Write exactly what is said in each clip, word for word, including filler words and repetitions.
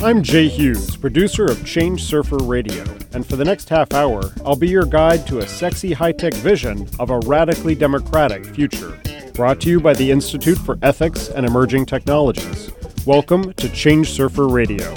I'm Jay Hughes, producer of Change Surfer Radio, and for the next half hour, I'll be your guide to a sexy high-tech vision of a radically democratic future. Brought to you by the Institute for Ethics and Emerging Technologies. Welcome to Change Surfer Radio.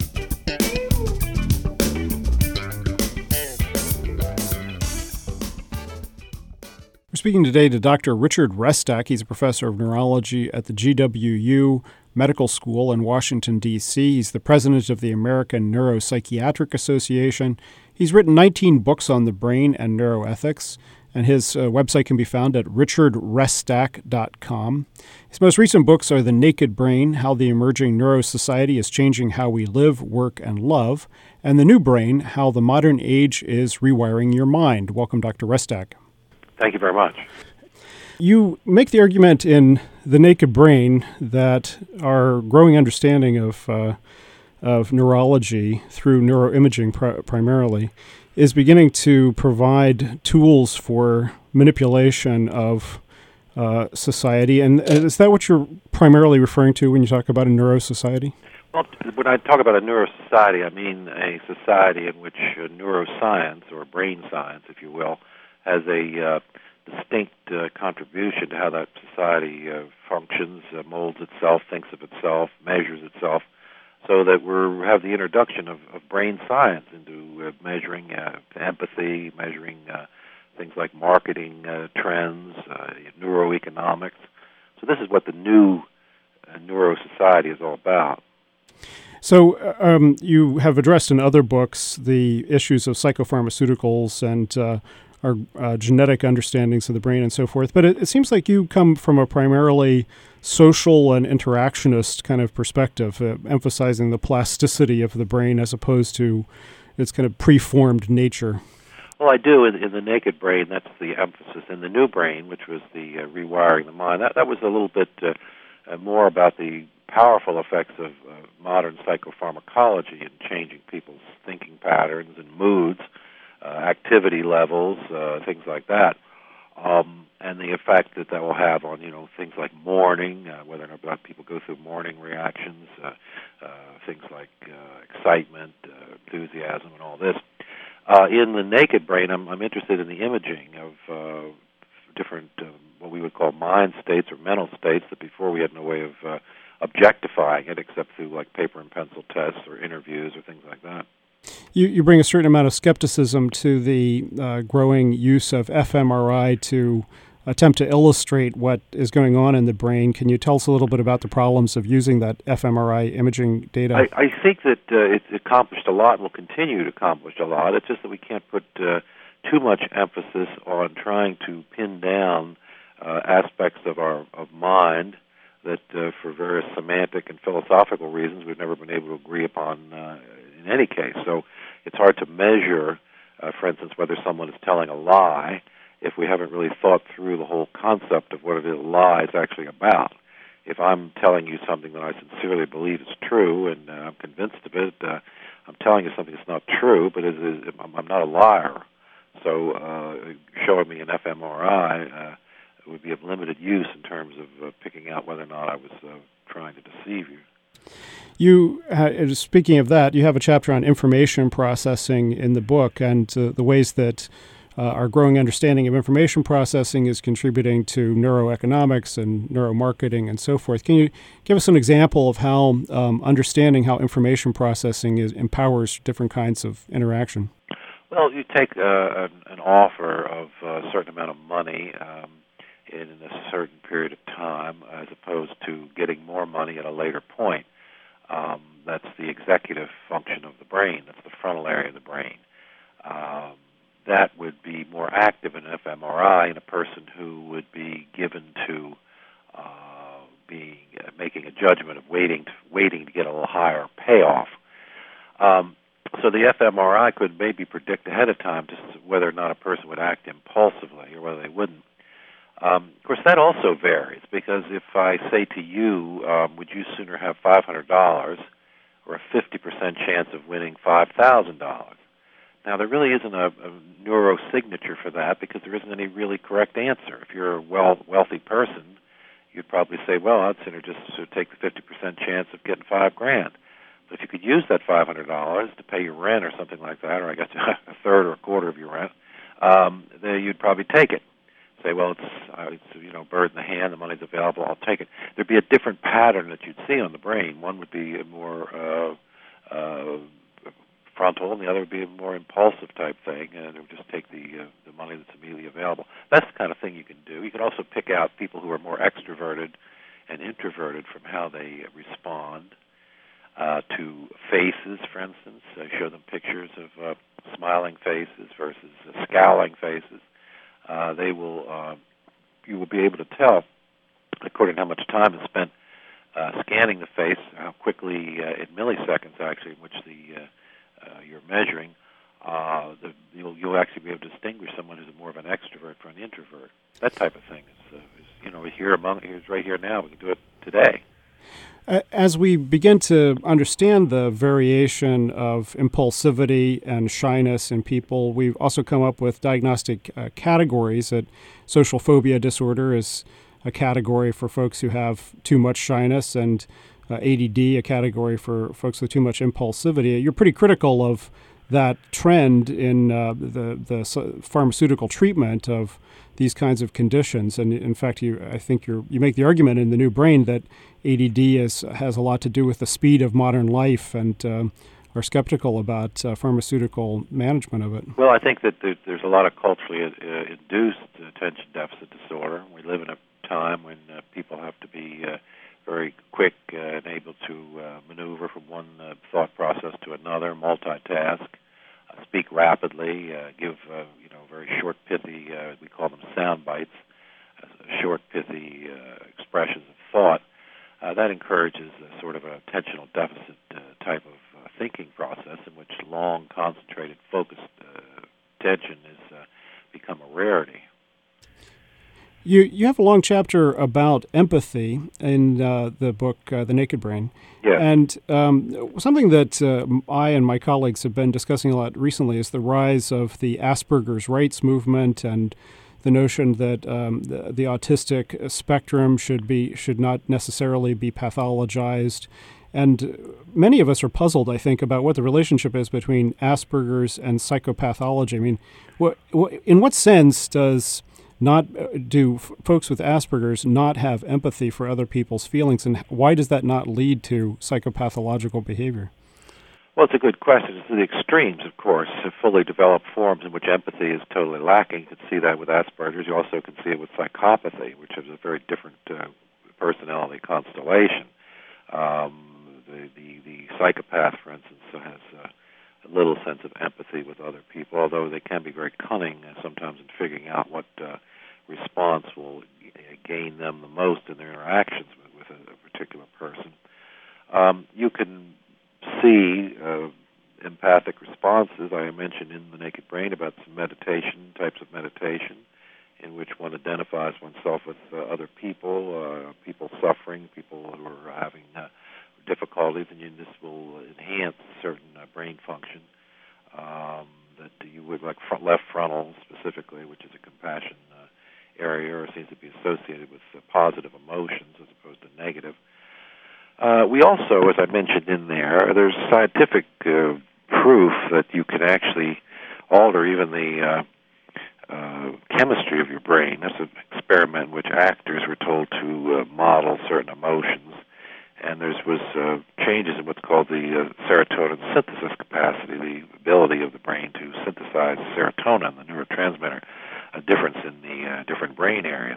We're speaking today to Doctor Richard Restak. He's a professor of neurology at the G W U Medical School in Washington, D C He's the president of the American Neuropsychiatric Association. He's written nineteen books on the brain and neuroethics, and his uh, website can be found at richard restak dot com. His most recent books are The Naked Brain, How the Emerging Neurosociety is Changing How We Live, Work, and Love, and The New Brain, How the Modern Age is Rewiring Your Mind. Welcome, Doctor Restak. Thank you very much. You make the argument in The Naked Brain that our growing understanding of uh, of neurology through neuroimaging pr- primarily is beginning to provide tools for manipulation of uh, society. And is that what you're primarily referring to when you talk about a neurosociety? Well, when I talk about a neurosociety, I mean a society in which uh, neuroscience, or brain science, if you will, has a uh, distinct uh, contribution to how that society uh, functions, uh, molds itself, thinks of itself, measures itself, so that we have the introduction of, of brain science into uh, measuring uh, empathy, measuring uh, things like marketing uh, trends, uh, neuroeconomics. So this is what the new uh, neurosociety is all about. So um, you have addressed in other books the issues of psychopharmaceuticals and uh, our uh, genetic understandings of the brain and so forth. But it, it seems like you come from a primarily social and interactionist kind of perspective, uh, emphasizing the plasticity of the brain as opposed to its kind of preformed nature. Well, I do. In, in The Naked Brain, that's the emphasis. In The New Brain, which was the uh, rewiring the mind, that, that was a little bit uh, uh, more about the powerful effects of uh, modern psychopharmacology in changing people's thinking patterns and moods, Uh, activity levels, uh, things like that, um, and the effect that that will have on, you know, things like mourning, uh, whether or not people go through mourning reactions, uh, uh, things like uh, excitement, uh, enthusiasm, and all this. Uh, in The Naked Brain, I'm, I'm interested in the imaging of uh, different, uh, what we would call mind states or mental states that before we had no way of uh, objectifying it except through like paper and pencil tests or interviews or things like that. You, you bring a certain amount of skepticism to the uh, growing use of fMRI to attempt to illustrate what is going on in the brain. Can you tell us a little bit about the problems of using that fMRI imaging data? I, I think that uh, it accomplished a lot and will continue to accomplish a lot. It's just that we can't put uh, too much emphasis on trying to pin down uh, aspects of our of mind that uh, for various semantic and philosophical reasons we've never been able to agree upon uh, in any case. So it's hard to measure, uh, for instance, whether someone is telling a lie if we haven't really thought through the whole concept of what a lie is actually about. If I'm telling you something that I sincerely believe is true and uh, I'm convinced of it, uh, I'm telling you something that's not true, but it is, I'm not a liar. So uh, showing me an fMRI uh, would be of limited use in terms of uh, picking out whether or not I was uh, trying to deceive you. You, uh, speaking of that, you have a chapter on information processing in the book and uh, the ways that uh, our growing understanding of information processing is contributing to neuroeconomics and neuromarketing and so forth. Can you give us an example of how um, understanding how information processing is, empowers different kinds of interaction? Well, you take uh, an, an offer of a certain amount of money um, in a certain period of time as opposed to getting more money at a later point. Um, that's the executive function of the brain. That's the frontal area of the brain. Um, that would be more active in an fMRI in a person who would be given to uh, being uh, making a judgment of waiting to, waiting to get a little higher payoff. Um, so the fMRI could maybe predict ahead of time just whether or not a person would act impulsively or whether they wouldn't. Um, of course, that also varies, because if I say to you, um, would you sooner have five hundred dollars or a fifty percent chance of winning five thousand dollars? Now, there really isn't a, a neurosignature for that because there isn't any really correct answer. If you're a well, wealthy person, you'd probably say, well, I'd sooner just sort of take the fifty percent chance of getting five grand. If you could use that five hundred dollars to pay your rent or something like that, or I guess a third or a quarter of your rent, um, then you'd probably take it. Say, well, it's, uh, it's you know, bird in the hand, the money's available, I'll take it. There'd be a different pattern that you'd see on the brain. One would be a more uh, uh, frontal, and the other would be a more impulsive type thing, and it would just take the uh, the money that's immediately available. That's the kind of thing you can do. You can also pick out people who are more extroverted and introverted from how they respond uh, to faces, for instance. Uh, show them pictures of uh, smiling faces versus uh, scowling faces. Uh, they will, uh, you will be able to tell, according to how much time is spent uh, scanning the face, how quickly, uh, in milliseconds actually, in which the uh, uh, you're measuring, uh, the, you'll, you'll actually be able to distinguish someone who's more of an extrovert from an introvert. That type of thing is, uh, is you know, here among, it's right here now. We can do it today. As we begin to understand the variation of impulsivity and shyness in people, we've also come up with diagnostic uh, categories. That social phobia disorder is a category for folks who have too much shyness, and uh, A D D, a category for folks with too much impulsivity. You're pretty critical of that trend in uh, the, the pharmaceutical treatment of these kinds of conditions. And in fact, you, I think you're, you make the argument in The New Brain that A D D is, has a lot to do with the speed of modern life, and uh, are skeptical about uh, pharmaceutical management of it. Well, I think that there, there's a lot of culturally uh, induced attention deficit disorder. We live in a time when uh, people have to be uh, very quick uh, and able to uh, maneuver from one uh, thought process to another, multitask, uh, speak rapidly, uh, give uh, you know very short, pithy, uh, we call them sound bites, uh, short, pithy uh, expressions of thought. Uh, that encourages a sort of a attentional deficit uh, type of uh, thinking process in which long, concentrated, focused uh, attention has uh, become a rarity. You you have a long chapter about empathy in uh, the book, uh, The Naked Brain. Yeah. And um, something that uh, I and my colleagues have been discussing a lot recently is the rise of the Asperger's rights movement, and the notion that um, the, the autistic spectrum should be should not necessarily be pathologized. And many of us are puzzled, I think, about what the relationship is between Asperger's and psychopathology. I mean, what, what, in what sense does not do f- folks with Asperger's not have empathy for other people's feelings, and why does that not lead to psychopathological behavior? Well, it's a good question. It's the extremes, of course, of fully developed forms in which empathy is totally lacking. You can see that with Asperger's. You also can see it with psychopathy, which is a very different uh, personality constellation. Um, the, the, the psychopath, for instance, has uh, a little sense of empathy with other people, although they can be very cunning uh, sometimes in figuring out what uh, response will gain them the most in their interactions with, with a, a particular person. Um, you can see uh, empathic responses. I mentioned in The Naked Brain about some meditation, types of meditation, in which one identifies oneself with uh, other people, uh, people suffering, people who are having uh, difficulties, and you, this will enhance certain uh, brain function um, that you would, like front, left frontal specifically, which is a compassion uh, area, or seems to be associated with uh, positive emotions as opposed to negative. Uh, we also, as I mentioned in there, there's scientific uh, proof that you can actually alter even the uh, uh, chemistry of your brain. That's an experiment in which actors were told to uh, model certain emotions, and there was uh, changes in what's called the uh, serotonin synthesis capacity, the ability of the brain to synthesize serotonin, the neurotransmitter, a difference in the uh, different brain areas.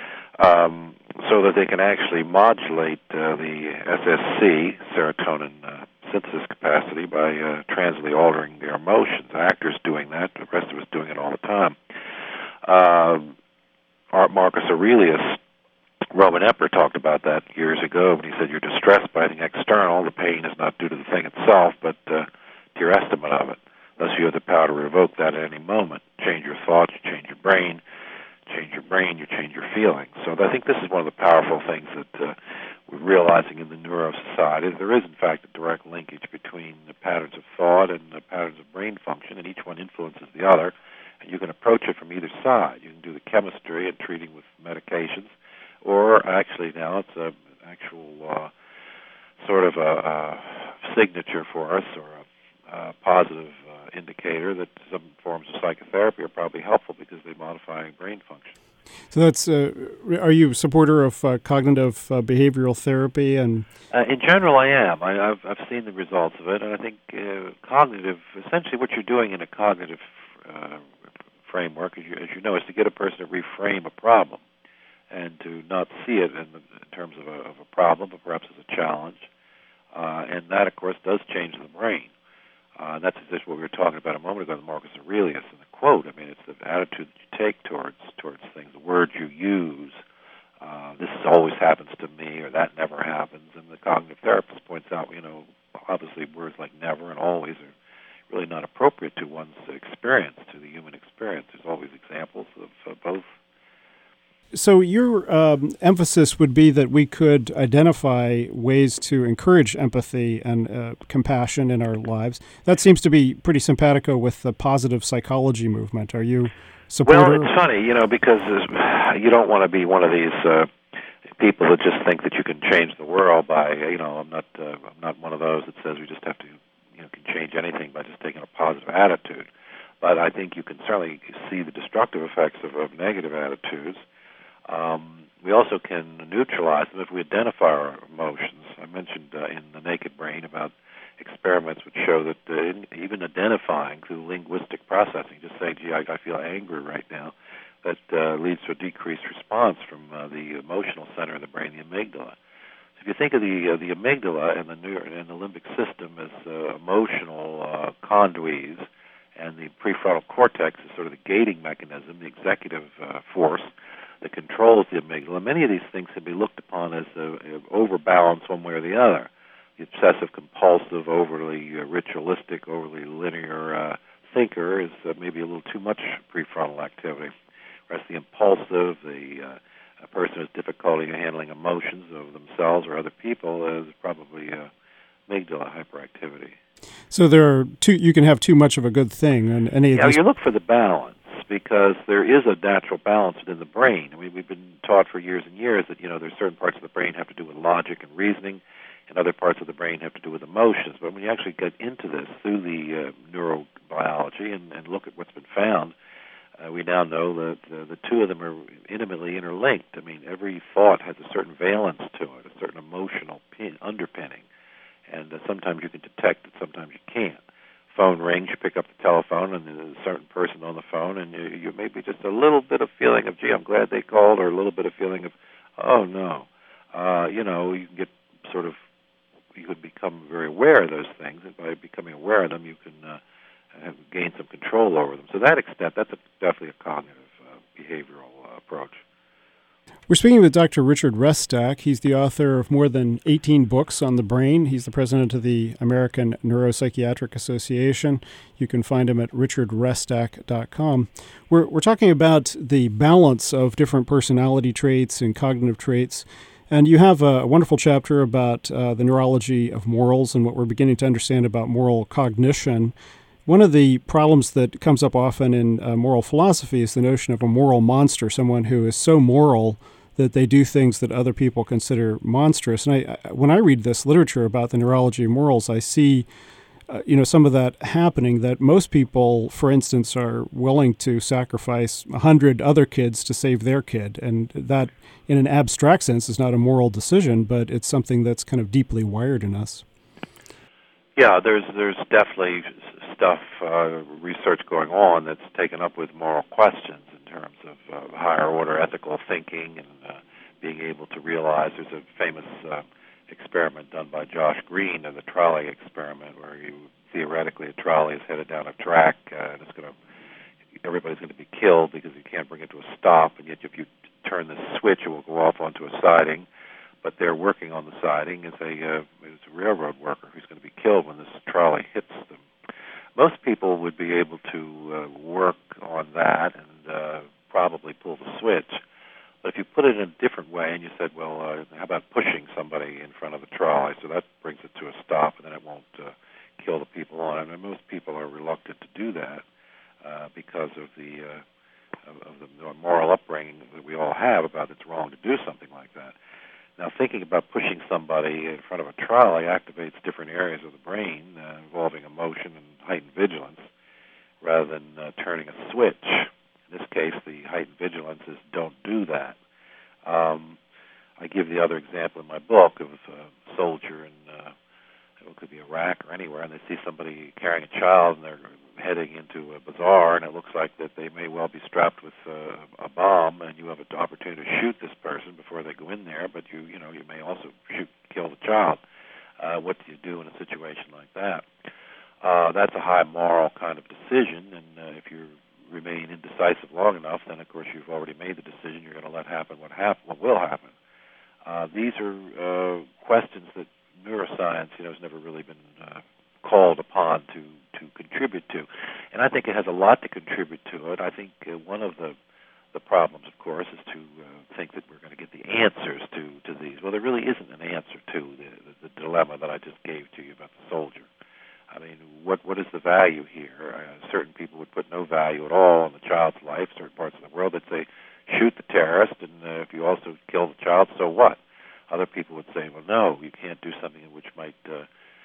Um, so that they can actually modulate uh, the S S C, serotonin uh, synthesis capacity, by uh, transiently altering their emotions. Actors doing that, the rest of us doing it all the time. Uh, Marcus Aurelius, Roman emperor, talked about that years ago when he said, you're distressed by anything external. The pain is not due to the thing itself, but uh, to your estimate of it. Thus you have the power to revoke that at any moment. Change your thoughts, you change your brain. Change your brain, you change your feelings. So I think this is one of the powerful things that uh, we're realizing in the neuro society. There is, in fact, a direct linkage between the patterns of thought and the patterns of brain function, and each one influences the other. And you can approach it from either side. You can do the chemistry and treating with medications, or actually now it's an actual uh, sort of a, a signature for us, or a, a positive uh, indicator that some forms of psychotherapy are probably helpful because they modify brain function. So that's, uh, are you a supporter of uh, cognitive uh, behavioral therapy? And uh, in general, I am. I, I've, I've seen the results of it, and I think uh, cognitive, essentially what you're doing in a cognitive uh, framework, as you, as you know, is to get a person to reframe a problem and to not see it in, the, in terms of a, of a problem, but perhaps as a challenge. Uh, and that, of course, does change the brain. Uh, and that's just what we were talking about a moment ago, the Marcus Aurelius and the quote. I mean, it's the attitude that you take towards towards things, the words you use. Uh, this always happens to me, or that never happens. And the cognitive therapist points out, you know, obviously words like never and always are really not appropriate to one's experience, to the human experience. There's always examples of uh, both. So your um, emphasis would be that we could identify ways to encourage empathy and uh, compassion in our lives. That seems to be pretty simpatico with the positive psychology movement. Are you supporter? Well, it's funny, you know, because uh, you don't want to be one of these uh, people that just think that you can change the world by, you know, I'm not, uh, I'm not one of those that says we just have to, you know, can change anything by just taking a positive attitude. But I think you can certainly see the destructive effects of, of negative attitudes. Um, we also can neutralize them if we identify our emotions. I mentioned uh, in The Naked Brain about experiments which show that uh, in, even identifying through linguistic processing, just saying, gee, I, I feel angry right now, that uh, leads to a decreased response from uh, the emotional center of the brain, the amygdala. So if you think of the uh, the amygdala and the neuro- and the limbic system as uh, emotional uh, conduits, and the prefrontal cortex is sort of the gating mechanism, the executive uh, force that controls the amygdala. Many of these things can be looked upon as uh, overbalance one way or the other. The obsessive-compulsive, overly uh, ritualistic, overly linear uh, thinker is uh, maybe a little too much prefrontal activity, whereas the impulsive, the uh, a person who has difficulty in handling emotions of themselves or other people is probably uh, amygdala hyperactivity. So there are two. You can have too much of a good thing, and any of yeah, these. You look for the balance, because there is a natural balance within the brain. I mean, we've been taught for years and years that, you know, there's certain parts of the brain have to do with logic and reasoning, and other parts of the brain have to do with emotions. But when you actually get into this through the uh, neurobiology and, and look at what's been found, uh, we now know that uh, the two of them are intimately interlinked. I mean, every thought has a certain valence to it, a certain emotional pin, underpinning, and uh, sometimes you can detect it, sometimes you can't. Phone rings, you pick up the telephone, and there's a certain person on the phone, and you, you maybe just a little bit of feeling of, gee, I'm glad they called, or a little bit of feeling of, oh, no. Uh, you know, you can get sort of, you can become very aware of those things, and by becoming aware of them, you can uh, have, gain some control over them. So to that extent, that's a, definitely a cognitive uh, behavioral uh, approach. We're speaking with Doctor Richard Restak. He's the author of more than eighteen books on the brain. He's the president of the American Neuropsychiatric Association. You can find him at richard restak dot com. We're, we're talking about the balance of different personality traits and cognitive traits. And you have a wonderful chapter about uh, the neurology of morals and what we're beginning to understand about moral cognition. One of the problems that comes up often in uh, moral philosophy is the notion of a moral monster, someone who is so moral that they do things that other people consider monstrous. And I, I, when I read this literature about the neurology of morals, I see, uh, you know, some of that happening, that most people, for instance, are willing to sacrifice a hundred other kids to save their kid. And that, in an abstract sense, is not a moral decision, but it's something that's kind of deeply wired in us. Yeah, there's there's definitely stuff, uh, research going on that's taken up with moral questions in terms of uh, higher order ethical thinking and uh, being able to realize. There's a famous uh, experiment done by Josh Green, the trolley experiment, where you theoretically a trolley is headed down a track uh, and it's going to everybody's going to be killed because you can't bring it to a stop, and yet if you turn the switch, it will go off onto a siding. But they're working on the siding as a, uh, as a railroad worker who's going to be killed when this trolley hits them. Most people would be able to uh, work on that and uh, probably pull the switch. But if you put it in a different way and you said, well, uh, how about pushing somebody in front of the trolley? So that brings it to a stop, and then it won't uh, kill the people on it. And most people are reluctant to do that uh, because of the, uh, of, of the moral upbringing that we all have about it's wrong to do something like that. now, thinking about pushing somebody in front of a trolley activates different areas of the brain uh, involving emotion and heightened vigilance rather than uh, turning a switch. In this case, the heightened vigilance is don't do that. Um, I give the other example in my book of a soldier in, uh, it could be Iraq or anywhere, and they see somebody carrying a child and they're heading into a bazaar, and it looks like that they may well be strapped with uh, a bomb, and you have an opportunity to shoot this person before they go in there, but you you know you may also shoot kill the child. Uh, what do you do in a situation like that? Uh, that's a high moral kind of decision, and uh, if you remain indecisive long enough, then of course you've already made the decision. You're going to let happen what hap- what will happen. Uh, these are uh, questions that neuroscience, you know, has never really been uh, called upon to, to contribute to. And I think it has a lot to contribute to it. I think uh, one of the the problems, of course, is to uh, think that we're going to get the answers to, to these. Well, there really isn't an answer to the, the, the dilemma that I just gave to you about the soldier. I mean, what what is the value here? Uh, certain people would put no value at all on the child's life. Certain parts of the world that say, shoot the terrorist, and uh, if you also kill the child, so what? Other people would say, well, no, you can't do something which might, uh,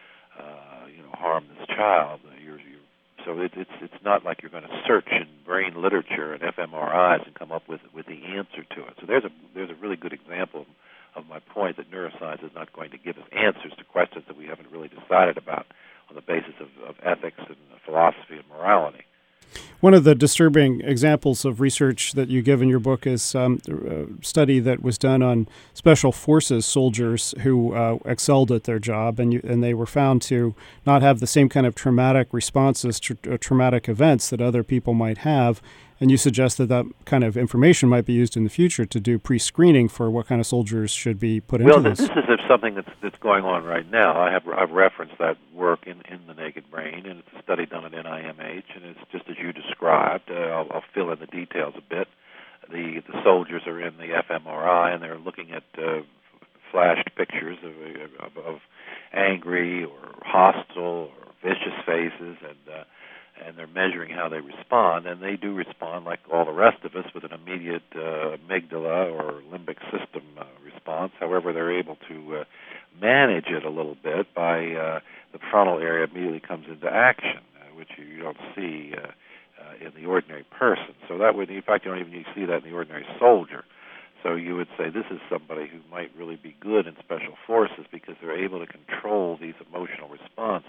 uh, you know, harm this child. Uh, you're, you're, so it, it's it's not like you're going to search in brain literature and f M R Is and come up with with the answer to it. So there's a there's a really good example of my point that neuroscience is not going to give us answers to questions that we haven't really decided about on the basis of, of ethics and philosophy and morality. One of the disturbing examples of research that you give in your book is um, a study that was done on special forces soldiers who uh, excelled at their job, and you, and they were found to not have the same kind of traumatic responses to uh, traumatic events that other people might have. And you suggest that that kind of information might be used in the future to do pre-screening for what kind of soldiers should be put into well, this. Well, this is something that's that's going on right now. I have I've referenced that work in, in The Naked Brain, and it's a study done at N I M H, and it's just as you described. Uh, I'll, I'll fill in the details a bit. The the soldiers are in the f M R I, and they're looking at uh, flashed pictures of, of, of angry or hostile or vicious faces, and uh, and they're measuring how they respond, and they do respond like all the rest of us with an immediate uh, amygdala or limbic system uh, response. However, they're able to uh, manage it a little bit by uh, the frontal area immediately comes into action, uh, which you, you don't see uh, uh, in the ordinary person. So that would, in fact, you don't even see that in the ordinary soldier. So you would say this is somebody who might really be good in special forces because they're able to control these emotional responses.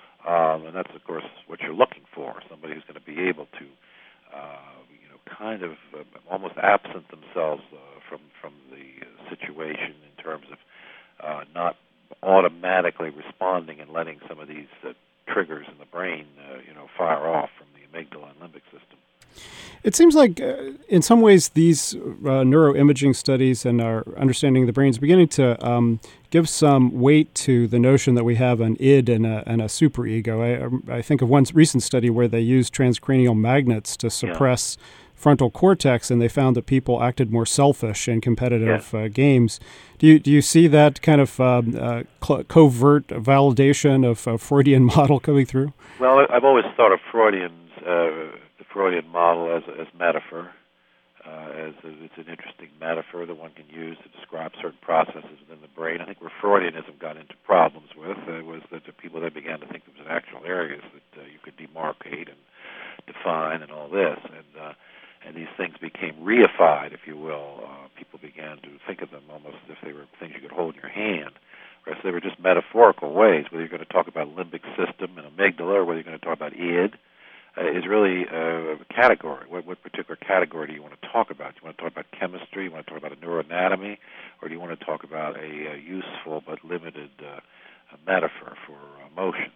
Um, and that's, of course, what you're looking for, somebody who's going to be able to, uh, you know, kind of uh, almost absent themselves uh, from, from the situation in terms of uh, not automatically responding and letting some of these uh, triggers in the brain, uh, you know, fire off from the amygdala and limbic system. It seems like, uh, in some ways, these uh, neuroimaging studies and our understanding of the brain is beginning to um, give some weight to the notion that we have an id and a, and a superego. I, I think of one recent study where they used transcranial magnets to suppress yeah. frontal cortex, and they found that people acted more selfish in competitive yeah. uh, games. Do you do you see that kind of um, uh, cl- covert validation of a Freudian model coming through? Well, I've always thought of Freudian's uh, the Freudian model as as metaphor. Uh, as a, it's an interesting metaphor that one can use to describe certain processes within the brain. I think where Freudianism got into problems with uh, was that the people then began to think there was actual areas that uh, you could demarcate and define and all this, and uh, and these things became reified, if you will. Uh, people began to think of them almost as if they were things you could hold in your hand, whereas they were just metaphorical ways. Whether you're going to talk about limbic system and amygdala, or whether you're going to talk about id, uh, is really uh, a category. What, what particular category do you want to talk about? Do you want to talk about chemistry? You want to talk about a neuroanatomy? Or do you want to talk about a, a useful but limited uh, a metaphor for emotion?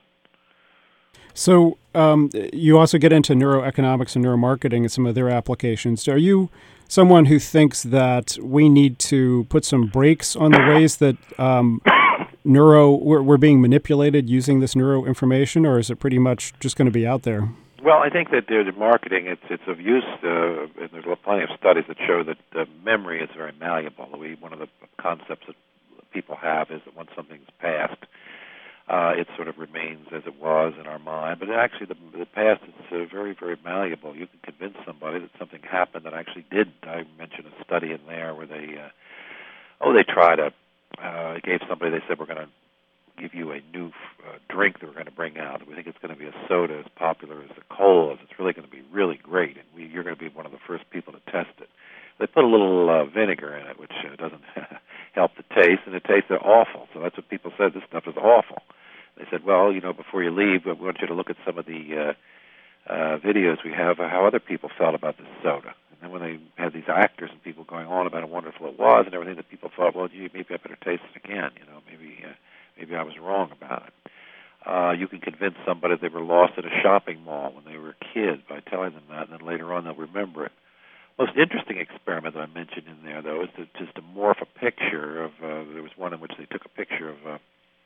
So um, you also get into neuroeconomics and neuromarketing and some of their applications. Are you someone who thinks that we need to put some brakes on the ways that um, neuro we're, we're being manipulated using this neuro information, or is it pretty much just going to be out there? Well, I think that the marketing, it's it's of use, uh, and there's plenty of studies that show that uh, memory is very malleable. We, one of the concepts that people have is that once something's passed, uh, it sort of remains as it was in our mind. But actually, the, the past is uh, very, very malleable. You can convince somebody that something happened that actually did. I mentioned a study in there where they, uh, oh, they tried a uh, gave somebody, they said, we're going to give you a new uh, drink that we're going to bring out. We think it's going to be a soda as popular as the colas. It's really going to be really great, and we, you're going to be one of the first people to test it. They put a little uh, vinegar in it, which uh, doesn't help the taste, and it tasted awful. So that's what people said, this stuff is awful. They said, well, you know, before you leave, we want you to look at some of the uh, uh, videos we have of how other people felt about this soda. And then when they had these actors and people going on about how wonderful it was and everything, that people thought, well, gee, maybe I better taste it again. You know, maybe uh, maybe I was wrong about it. Uh, you can convince somebody they were lost at a shopping mall when they were a kid by telling them that, and then later on they'll remember it. Most interesting experiment that I mentioned in there, though, is to, just to morph a picture of, uh, there was one in which they took a picture of uh,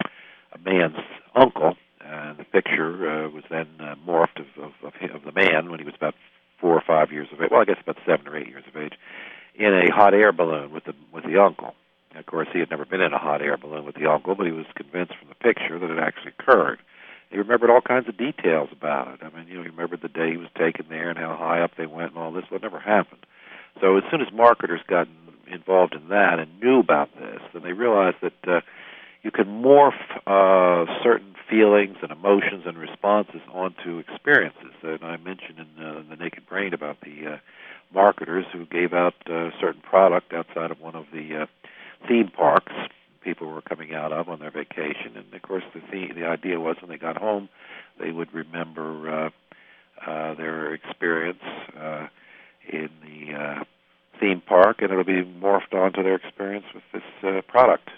a man's uncle, and the picture uh, was then uh, morphed of, of, of, him, of the man when he was about four or five years of age, well, I guess about seven or eight years of age, in a hot air balloon with the with the uncle. And of course, he had never been in a hot air balloon with the uncle, but he was convinced from the picture that it actually occurred. He remembered all kinds of details about it. I mean, you know, he remembered the day he was taken there and how high up they went and all this, but it never happened. So as soon as marketers got involved in that and knew about this, then they realized that uh, you can morph uh, certain feelings and emotions and responses onto experiences. And I mentioned in, uh, in The Naked Brain about the uh, marketers who gave out a certain product outside of one of the uh, theme parks people were coming out of on their vacation. And, of course, the theme, the idea was when they got home, they would remember uh, uh, their experience uh, in the uh, theme park, and it'll be morphed onto their experience with this uh, product.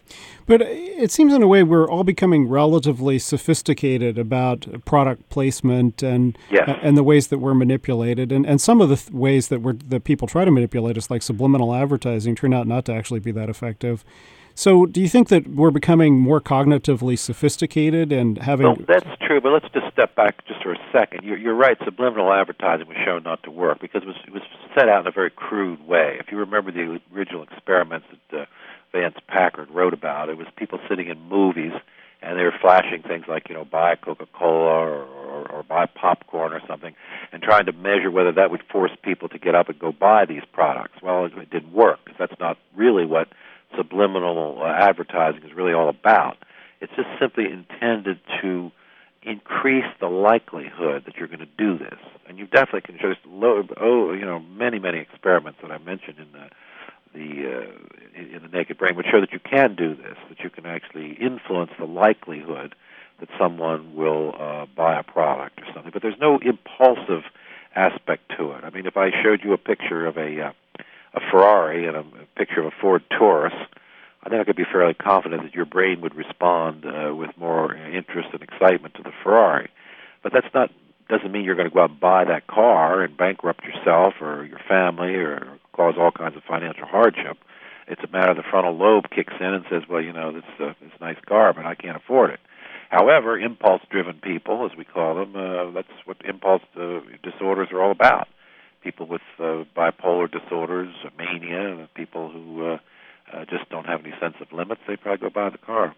But it seems in a way we're all becoming relatively sophisticated about product placement and yes. and the ways that we're manipulated. And, and some of the th- ways that we're, that people try to manipulate us, like subliminal advertising, turn out not to actually be that effective. So do you think that we're becoming more cognitively sophisticated and having... Well, that's true, but let's just step back just for a second. You're, you're right, subliminal advertising was shown not to work because it was, it was set out in a very crude way. If you remember the original experiments that uh, Vance Packard wrote about, it was people sitting in movies and they were flashing things like, you know, buy Coca-Cola or, or, or buy popcorn or something and trying to measure whether that would force people to get up and go buy these products. Well, it, it didn't work because that's not really what subliminal uh, advertising is really all about. It's just simply intended to increase the likelihood that you're going to do this. And you definitely can just load, oh, you know, many, many experiments that I mentioned in the the uh, in the Naked Brain would show that you can do this, that you can actually influence the likelihood that someone will uh, buy a product or something. But there's no impulsive aspect to it. I mean, if I showed you a picture of a uh, a Ferrari and a, a picture of a Ford Taurus, I think I could be fairly confident that your brain would respond uh, with more interest and excitement to the Ferrari. But that's not doesn't mean you're going to go out and buy that car and bankrupt yourself or your family or cause all kinds of financial hardship. It's a matter the frontal lobe kicks in and says, well, you know, this uh, this nice car, but I can't afford it. However, impulse-driven people, as we call them, uh, that's what impulse uh, disorders are all about. People with uh, bipolar disorders, mania, people who uh, uh, just don't have any sense of limits, they probably go buy the car.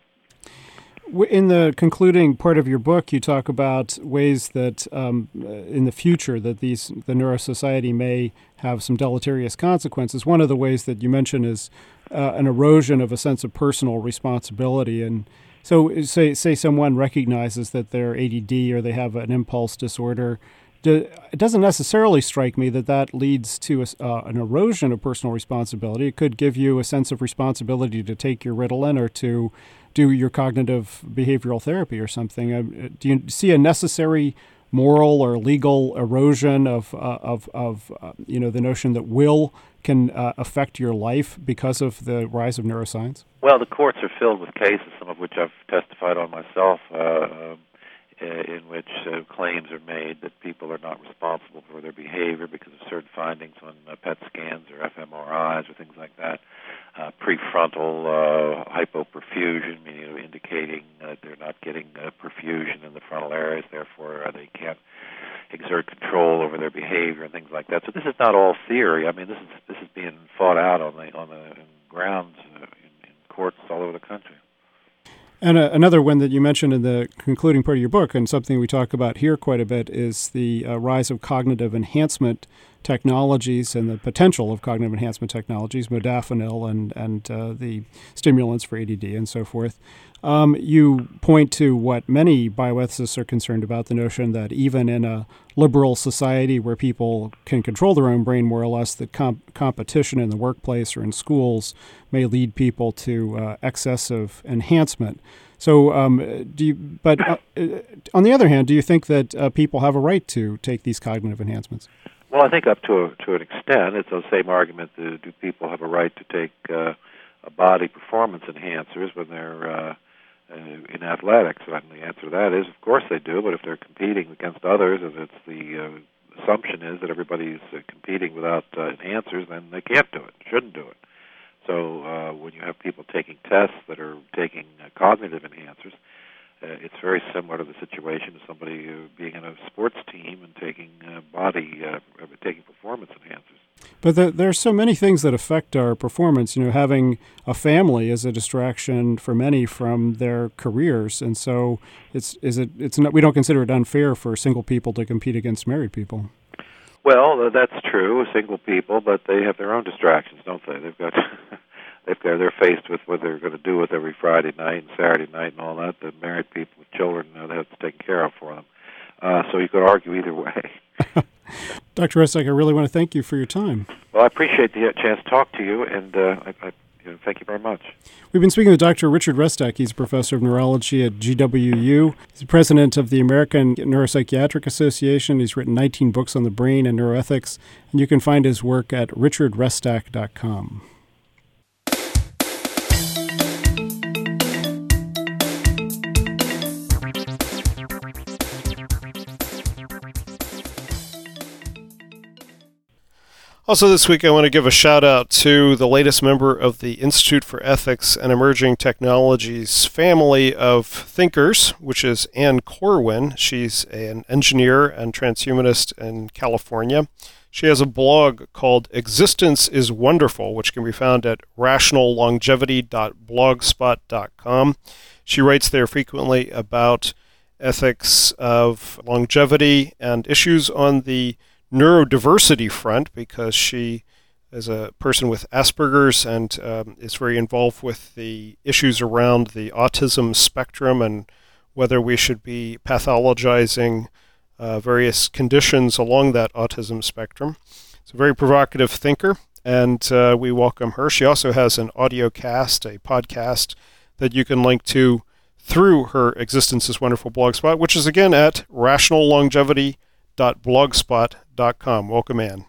In the concluding part of your book, you talk about ways that um, in the future that these the neurosociety may have some deleterious consequences. One of the ways that you mention is uh, an erosion of a sense of personal responsibility. And so say say someone recognizes that they're A D D or they have an impulse disorder. It doesn't necessarily strike me that that leads to a, uh, an erosion of personal responsibility. It could give you a sense of responsibility to take your Ritalin or to do your cognitive behavioral therapy or something. Uh, do you see a necessary moral or legal erosion of uh, of, of uh, you know, the notion that will can uh, affect your life because of the rise of neuroscience? Well, the courts are filled with cases, some of which I've testified on myself, uh, in which uh, claims are made that people are not responsible for their behavior because of certain findings on uh, P E T scans or f M R Is or things like that. Uh, prefrontal uh, hypoperfusion, meaning you know, indicating that they're not getting uh, perfusion in the frontal areas, therefore uh, they can't exert control over their behavior and things like that. So this is not all theory. I mean, this is this is being fought out on the on the grounds uh, in, in courts all over the country. And uh, another one that you mentioned in the concluding part of your book, and something we talk about here quite a bit, is the uh, rise of cognitive enhancement technologies and the potential of cognitive enhancement technologies, modafinil and, and uh, the stimulants for A D D and so forth. Um, you point to what many bioethicists are concerned about, the notion that even in a liberal society where people can control their own brain more or less, that comp- competition in the workplace or in schools may lead people to uh, excessive enhancement. So, um, do you, but uh, on the other hand, do you think that uh, people have a right to take these cognitive enhancements? Well, I think up to a, to an extent, it's the same argument. Do, do people have a right to take uh, a body performance enhancers when they're uh, uh, in athletics? And the answer to that is, of course they do. But if they're competing against others, and it's the uh, assumption is that everybody's uh, competing without uh, enhancers, then they can't do it, shouldn't do it. So uh, when you have people taking tests that are taking uh, cognitive enhancers, uh, it's very similar to the situation of somebody uh, being in a sports team and taking uh, body, uh, taking performance enhancers. But the, there are so many things that affect our performance. You know, having a family is a distraction for many from their careers, and so it's is it it's not, we don't consider it unfair for single people to compete against married people. Well, uh, that's true, single people, but they have their own distractions, don't they? They've got, they've got, they're faced with what they're going to do with every Friday night and Saturday night and all that. The married people with children, uh, they have to take care of for them. Uh, so you could argue either way. Doctor Restak, I really want to thank you for your time. Well, I appreciate the chance to talk to you, and uh, I, I you know, thank you very much. We've been speaking with Doctor Richard Restak. He's a professor of neurology at G W U. He's the president of the American Neuropsychiatric Association. He's written nineteen books on the brain and neuroethics, and you can find his work at richard restak dot com. Also this week, I want to give a shout-out to the latest member of the Institute for Ethics and Emerging Technologies family of thinkers, which is Anne Corwin. She's an engineer and transhumanist in California. She has a blog called Existence is Wonderful, which can be found at rational longevity dot blogspot dot com. She writes there frequently about ethics of longevity and issues on the neurodiversity front, because she is a person with Asperger's and um, is very involved with the issues around the autism spectrum and whether we should be pathologizing uh, various conditions along that autism spectrum. It's a very provocative thinker, and uh, we welcome her. She also has an audio cast, a podcast that you can link to through her Existence is Wonderful blogspot, which is again at rational longevity dot blogspot dot com. Welcome, Anne.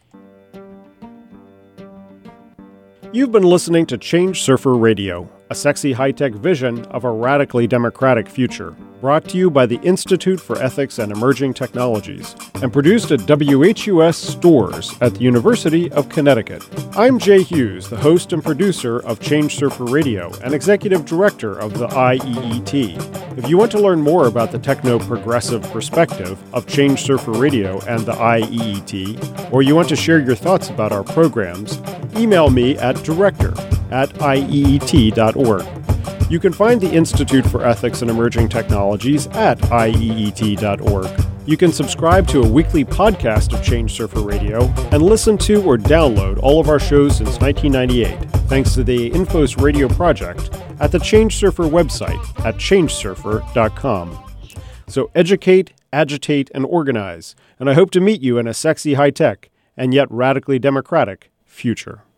You've been listening to Change Surfer Radio, a sexy high-tech vision of a radically democratic future, brought to you by the Institute for Ethics and Emerging Technologies, and produced at W H U S Stores at the University of Connecticut. I'm Jay Hughes, the host and producer of Change Surfer Radio and executive director of the I E E T. If you want to learn more about the techno-progressive perspective of Change Surfer Radio and the I E E T, or you want to share your thoughts about our programs, email me at director at I E E T dot org. You can find the Institute for Ethics and Emerging Technologies at I E E T dot org. You can subscribe to a weekly podcast of Change Surfer Radio and listen to or download all of our shows since nineteen ninety-eight, thanks to the Infos Radio Project at the Change Surfer website at change surfer dot com. So educate, agitate, and organize, and I hope to meet you in a sexy, high-tech, and yet radically democratic future.